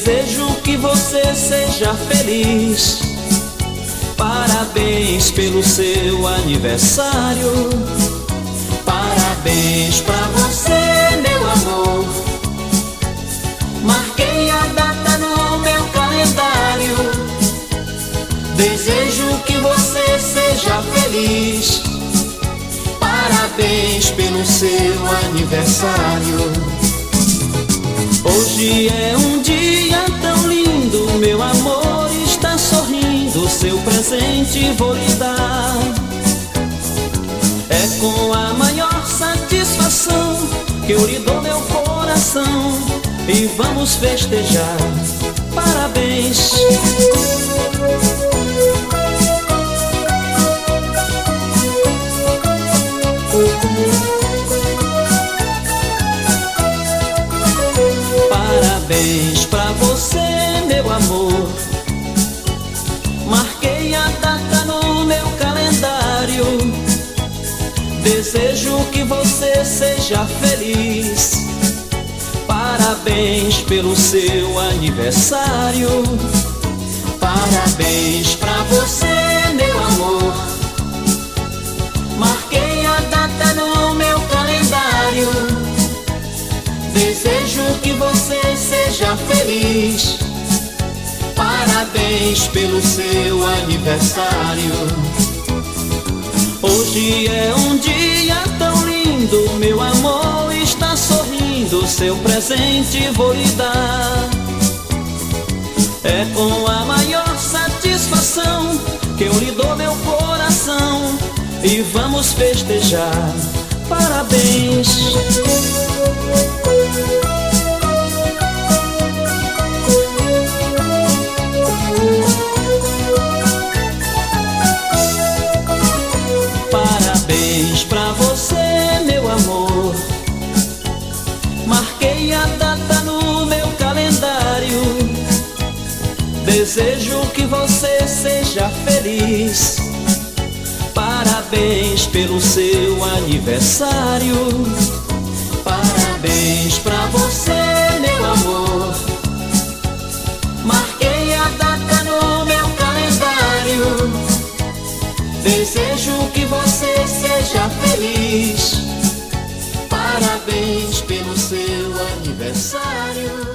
Desejo que você seja feliz. Parabéns pelo seu aniversário. Parabéns pra você, meu amor. Marquei a data no meu calendário. Desejo que você seja feliz. Parabéns pelo seu aniversário. Hoje é um dia tão lindo, meu amor está sorrindo. Seu presente vou lhe dar. É com a maior satisfação que eu lhe dou meu coração e vamos festejar. Parabéns. Parabéns pra você, meu amor. Marquei a data no meu calendário. Desejo que você seja feliz. Parabéns pelo seu aniversário. Parabéns pra você, meu amor. Marquei a data no meu calendário. Desejo que você seja feliz. Parabéns pelo seu aniversário. Hoje é um dia tão lindo, meu amor está sorrindo. Seu presente vou lhe dar. É com a maior satisfação que eu lhe dou meu coração e vamos festejar. Parabéns. Parabéns pra você, meu amor. Marquei a data no meu calendário. Desejo que você seja feliz. Parabéns pelo seu aniversário. Parabéns pra você, meu amor. Marquei a data no meu calendário. Desejo que você seja feliz. Parabéns pelo seu aniversário.